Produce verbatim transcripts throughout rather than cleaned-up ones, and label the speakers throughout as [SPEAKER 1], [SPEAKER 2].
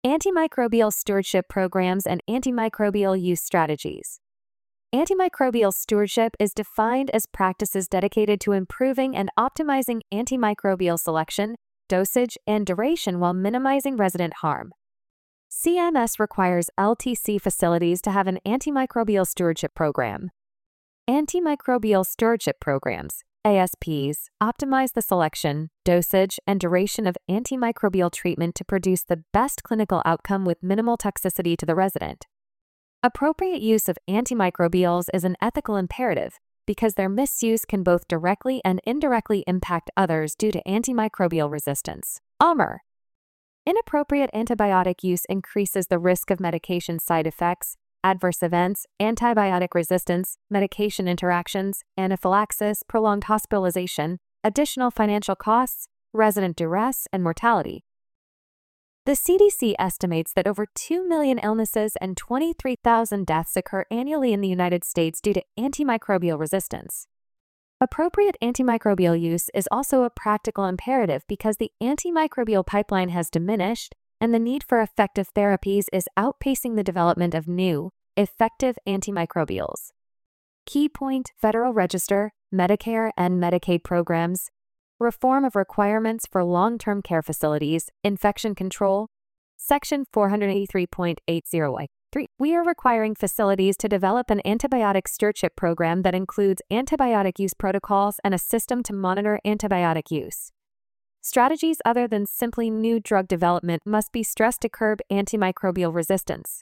[SPEAKER 1] Antimicrobial stewardship programs and antimicrobial use strategies. Antimicrobial stewardship is defined as practices dedicated to improving and optimizing antimicrobial selection, dosage, and duration while minimizing resident harm. C M S requires L T C facilities to have an antimicrobial stewardship program. Antimicrobial stewardship programs, A S Ps, optimize the selection, dosage, and duration of antimicrobial treatment to produce the best clinical outcome with minimal toxicity to the resident. Appropriate use of antimicrobials is an ethical imperative because their misuse can both directly and indirectly impact others due to antimicrobial resistance. A M R. Inappropriate antibiotic use increases the risk of medication side effects, adverse events, antibiotic resistance, medication interactions, anaphylaxis, prolonged hospitalization, additional financial costs, resident duress, and mortality. The C D C estimates that over two million illnesses and twenty-three thousand deaths occur annually in the United States due to antimicrobial resistance. Appropriate antimicrobial use is also a practical imperative because the antimicrobial pipeline has diminished and the need for effective therapies is outpacing the development of new, effective antimicrobials. Key point: Federal Register, Medicare and Medicaid programs, reform of requirements for long-term care facilities, infection control, Section four eighty-three point eighty I. three. We are requiring facilities to develop an antibiotic stewardship program that includes antibiotic use protocols and a system to monitor antibiotic use. Strategies other than simply new drug development must be stressed to curb antimicrobial resistance.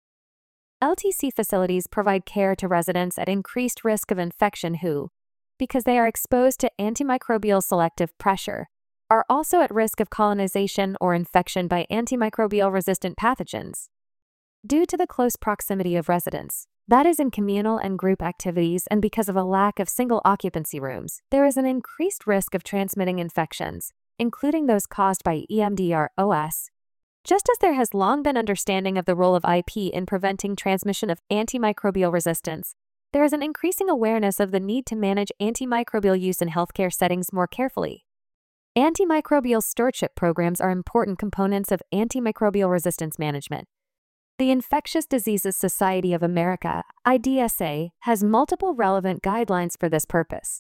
[SPEAKER 1] L T C facilities provide care to residents at increased risk of infection who, because they are exposed to antimicrobial selective pressure, are also at risk of colonization or infection by antimicrobial resistant pathogens. Due to the close proximity of residents, that is in communal and group activities, and because of a lack of single occupancy rooms, there is an increased risk of transmitting infections, including those caused by E M D R O S. Just as there has long been understanding of the role of I P in preventing transmission of antimicrobial resistance, there is an increasing awareness of the need to manage antimicrobial use in healthcare settings more carefully. Antimicrobial stewardship programs are important components of antimicrobial resistance management. The Infectious Diseases Society of America, I D S A, has multiple relevant guidelines for this purpose.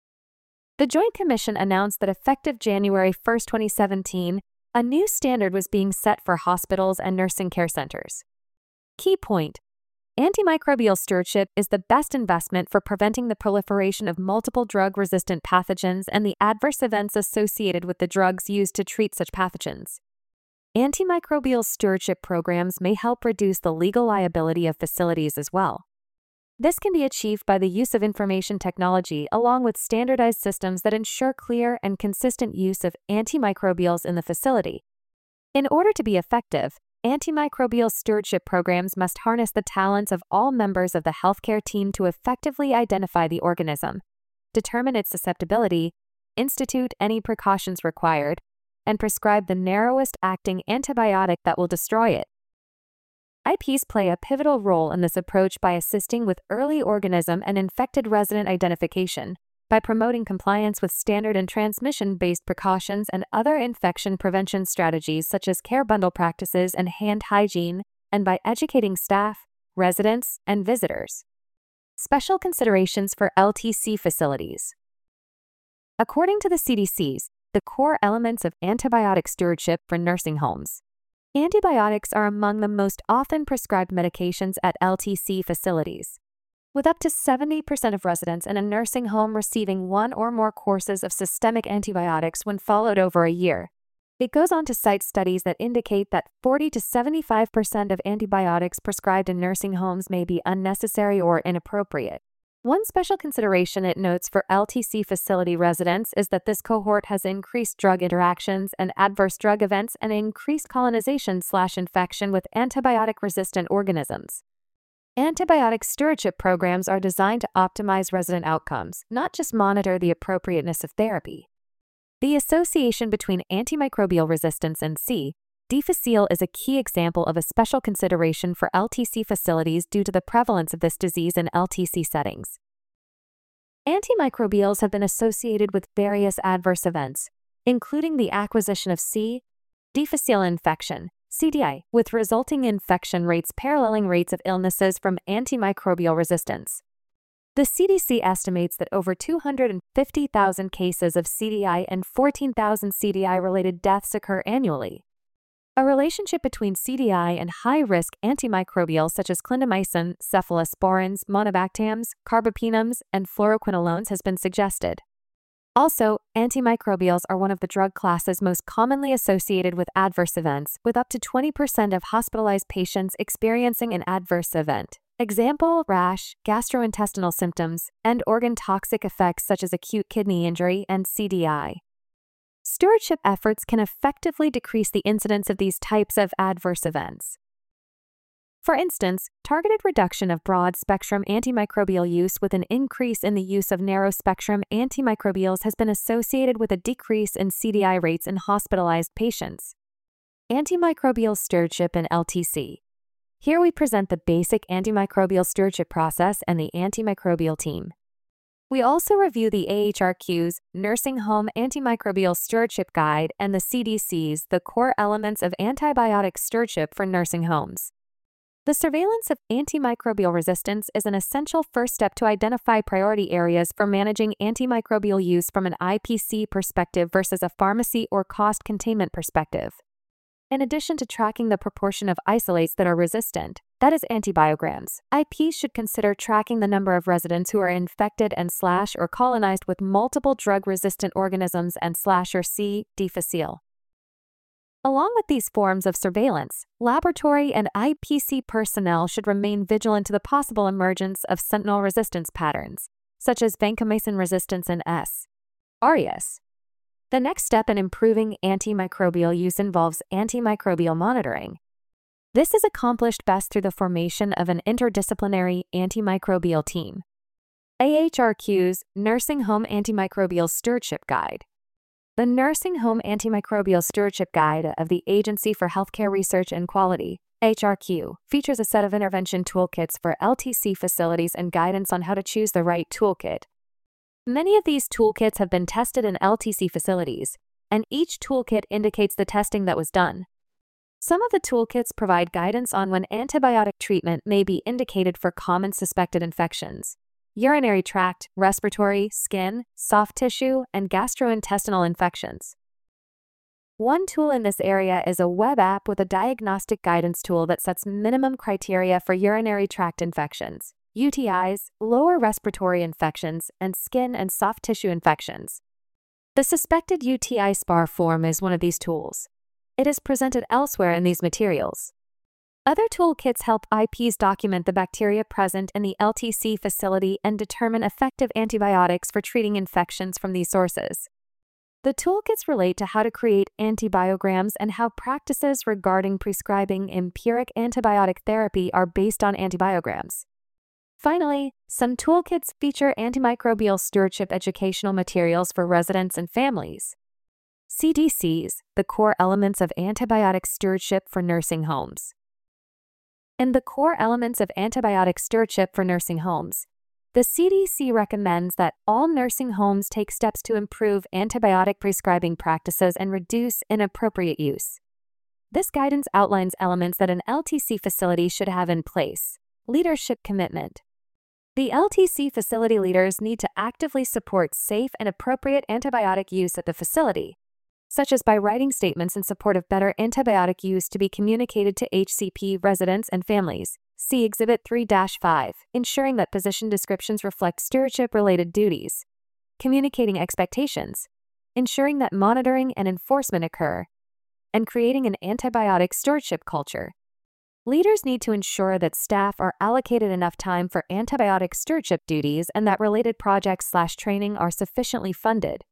[SPEAKER 1] The Joint Commission announced that effective January first, twenty seventeen, a new standard was being set for hospitals and nursing care centers. Key point: antimicrobial stewardship is the best investment for preventing the proliferation of multiple drug-resistant pathogens and the adverse events associated with the drugs used to treat such pathogens. Antimicrobial stewardship programs may help reduce the legal liability of facilities as well. This can be achieved by the use of information technology along with standardized systems that ensure clear and consistent use of antimicrobials in the facility. In order to be effective, antimicrobial stewardship programs must harness the talents of all members of the healthcare team to effectively identify the organism, determine its susceptibility, institute any precautions required, and prescribe the narrowest acting antibiotic that will destroy it. I Ps play a pivotal role in this approach by assisting with early organism and infected resident identification, by promoting compliance with standard and transmission-based precautions and other infection prevention strategies such as care bundle practices and hand hygiene, and by educating staff, residents, and visitors. Special considerations for L T C facilities. According to the C D C's, the core elements of antibiotic stewardship for nursing homes. Antibiotics are among the most often prescribed medications at L T C facilities, with up to seventy percent of residents in a nursing home receiving one or more courses of systemic antibiotics when followed over a year. It goes on to cite studies that indicate that forty to seventy-five percent of antibiotics prescribed in nursing homes may be unnecessary or inappropriate. One special consideration it notes for L T C facility residents is that this cohort has increased drug interactions and adverse drug events and increased colonization slash infection with antibiotic-resistant organisms. Antibiotic stewardship programs are designed to optimize resident outcomes, not just monitor the appropriateness of therapy. The association between antimicrobial resistance and C. difficile is a key example of a special consideration for L T C facilities due to the prevalence of this disease in L T C settings. Antimicrobials have been associated with various adverse events, including the acquisition of C. difficile infection, C D I, with resulting infection rates paralleling rates of illnesses from antimicrobial resistance. The C D C estimates that over two hundred fifty thousand cases of C D I and fourteen thousand C D I-related deaths occur annually. A relationship between C D I and high-risk antimicrobials such as clindamycin, cephalosporins, monobactams, carbapenems, and fluoroquinolones has been suggested. Also, antimicrobials are one of the drug classes most commonly associated with adverse events, with up to twenty percent of hospitalized patients experiencing an adverse event. Example: rash, gastrointestinal symptoms, and organ toxic effects such as acute kidney injury and C D I. Stewardship efforts can effectively decrease the incidence of these types of adverse events. For instance, targeted reduction of broad-spectrum antimicrobial use with an increase in the use of narrow-spectrum antimicrobials has been associated with a decrease in C D I rates in hospitalized patients. Antimicrobial stewardship in L T C. Here we present the basic antimicrobial stewardship process and the antimicrobial team. We also review the A H R Q's Nursing Home Antimicrobial Stewardship Guide and the C D C's The Core Elements of Antibiotic Stewardship for Nursing Homes. The surveillance of antimicrobial resistance is an essential first step to identify priority areas for managing antimicrobial use from an I P C perspective versus a pharmacy or cost containment perspective. In addition to tracking the proportion of isolates that are resistant, that is antibiograms, I Ps should consider tracking the number of residents who are infected and slash or colonized with multiple drug-resistant organisms and slash or C. difficile. Along with these forms of surveillance, laboratory and I P C personnel should remain vigilant to the possible emergence of sentinel resistance patterns, such as vancomycin resistance and S. aureus. The next step in improving antimicrobial use involves antimicrobial monitoring. This is accomplished best through the formation of an interdisciplinary antimicrobial team. A H R Q's Nursing Home Antimicrobial Stewardship Guide. The Nursing Home Antimicrobial Stewardship Guide of the Agency for Healthcare Research and Quality, A H R Q, features a set of intervention toolkits for L T C facilities and guidance on how to choose the right toolkit. Many of these toolkits have been tested in L T C facilities, and each toolkit indicates the testing that was done. Some of the toolkits provide guidance on when antibiotic treatment may be indicated for common suspected infections: urinary tract, respiratory, skin, soft tissue, and gastrointestinal infections. One tool in this area is a web app with a diagnostic guidance tool that sets minimum criteria for urinary tract infections, U T Is, lower respiratory infections, and skin and soft tissue infections. The suspected U T I SPAR form is one of these tools. It is presented elsewhere in these materials. Other toolkits help I Ps document the bacteria present in the L T C facility and determine effective antibiotics for treating infections from these sources. The toolkits relate to how to create antibiograms and how practices regarding prescribing empiric antibiotic therapy are based on antibiograms. Finally, some toolkits feature antimicrobial stewardship educational materials for residents and families. C D C's The Core Elements of Antibiotic Stewardship for Nursing Homes. In the Core Elements of Antibiotic Stewardship for Nursing Homes, the C D C recommends that all nursing homes take steps to improve antibiotic prescribing practices and reduce inappropriate use. This guidance outlines elements that an L T C facility should have in place. Leadership commitment. The L T C facility leaders need to actively support safe and appropriate antibiotic use at the facility, such as by writing statements in support of better antibiotic use to be communicated to H C P residents and families. See Exhibit three dash five, ensuring that position descriptions reflect stewardship-related duties, communicating expectations, ensuring that monitoring and enforcement occur, and creating an antibiotic stewardship culture. Leaders need to ensure that staff are allocated enough time for antibiotic stewardship duties and that related projects slash training are sufficiently funded.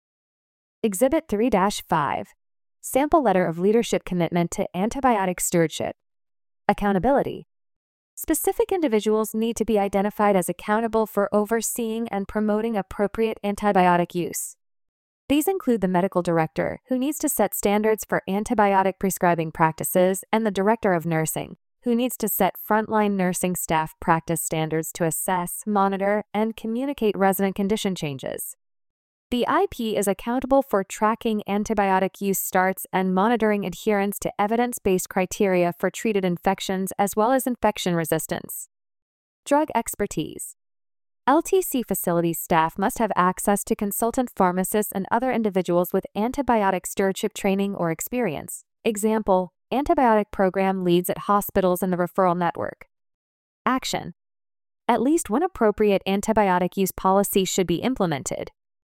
[SPEAKER 1] Exhibit three dash five, Sample Letter of Leadership Commitment to Antibiotic Stewardship. Accountability. Specific individuals need to be identified as accountable for overseeing and promoting appropriate antibiotic use. These include the medical director, who needs to set standards for antibiotic prescribing practices, and the director of nursing, who needs to set frontline nursing staff practice standards to assess, monitor, and communicate resident condition changes. The I P is accountable for tracking antibiotic use starts and monitoring adherence to evidence-based criteria for treated infections as well as infection resistance. Drug expertise. L T C facility staff must have access to consultant pharmacists and other individuals with antibiotic stewardship training or experience. Example, antibiotic program leads at hospitals in the referral network. Action. At least one appropriate antibiotic use policy should be implemented.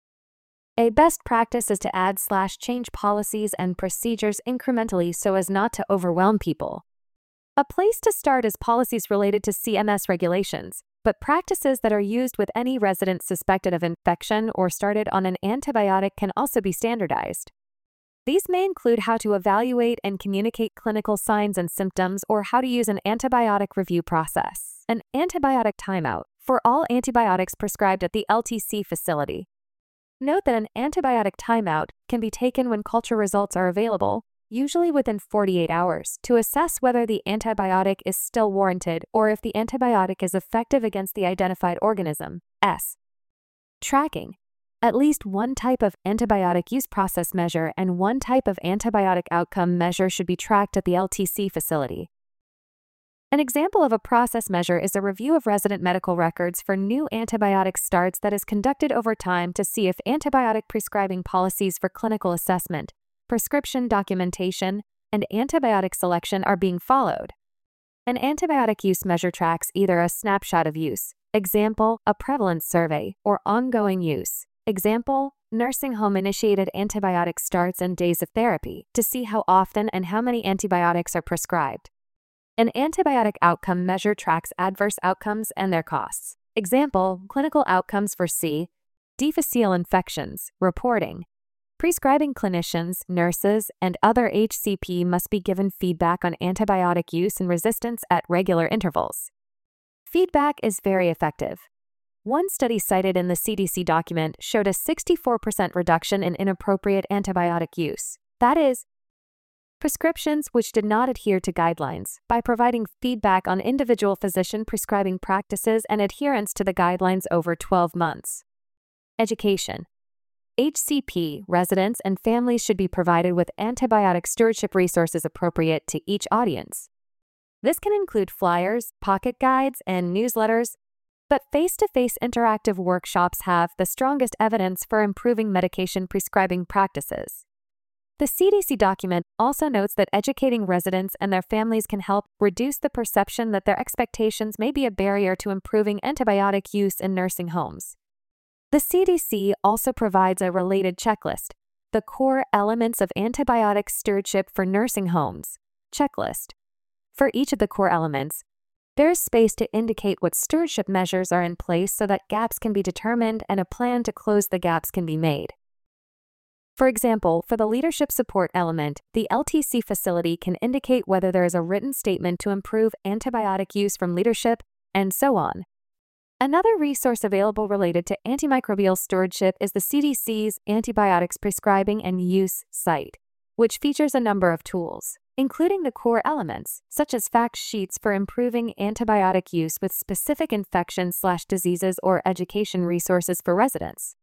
[SPEAKER 1] A best practice is to add slash change policies and procedures incrementally so as not to overwhelm people. A place to start is policies related to C M S regulations, but practices that are used with any resident suspected of infection or started on an antibiotic can also be standardized. These may include how to evaluate and communicate clinical signs and symptoms or how to use an antibiotic review process. An antibiotic timeout for all antibiotics prescribed at the L T C facility. Note that an antibiotic timeout can be taken when culture results are available, usually within forty-eight hours, to assess whether the antibiotic is still warranted or if the antibiotic is effective against the identified organism. S. Tracking. At least one type of antibiotic use process measure and one type of antibiotic outcome measure should be tracked at the L T C facility. An example of a process measure is a review of resident medical records for new antibiotic starts that is conducted over time to see if antibiotic prescribing policies for clinical assessment, prescription documentation, and antibiotic selection are being followed. An antibiotic use measure tracks either a snapshot of use, example, a prevalence survey, or ongoing use, example, nursing home-initiated antibiotic starts and days of therapy, to see how often and how many antibiotics are prescribed. An antibiotic outcome measure tracks adverse outcomes and their costs. Example, clinical outcomes for C. difficile infections, reporting. Prescribing clinicians, nurses, and other H C P must be given feedback on antibiotic use and resistance at regular intervals. Feedback is very effective. One study cited in the C D C document showed a sixty-four percent reduction in inappropriate antibiotic use. That is, prescriptions which did not adhere to guidelines, by providing feedback on individual physician prescribing practices and adherence to the guidelines over twelve months. Education. H C P, residents, and families should be provided with antibiotic stewardship resources appropriate to each audience. This can include flyers, pocket guides, and newsletters, but face-to-face interactive workshops have the strongest evidence for improving medication prescribing practices. The C D C document also notes that educating residents and their families can help reduce the perception that their expectations may be a barrier to improving antibiotic use in nursing homes. The C D C also provides a related checklist, the Core Elements of Antibiotic Stewardship for Nursing Homes checklist. For each of the core elements, there is space to indicate what stewardship measures are in place so that gaps can be determined and a plan to close the gaps can be made. For example, for the leadership support element, the L T C facility can indicate whether there is a written statement to improve antibiotic use from leadership, and so on. Another resource available related to antimicrobial stewardship is the C D C's Antibiotics Prescribing and Use site, which features a number of tools, including the core elements, such as fact sheets for improving antibiotic use with specific infections/diseases or education resources for residents.